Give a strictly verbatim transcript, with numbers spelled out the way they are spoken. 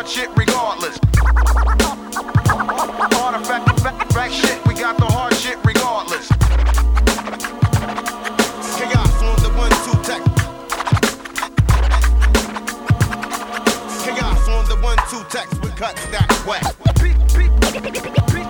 hard shit regardless. Artifact, fact, fact shit, we got the hard shit regardless. Chaos on the one two tech. Chaos on the one two text, we cut that way.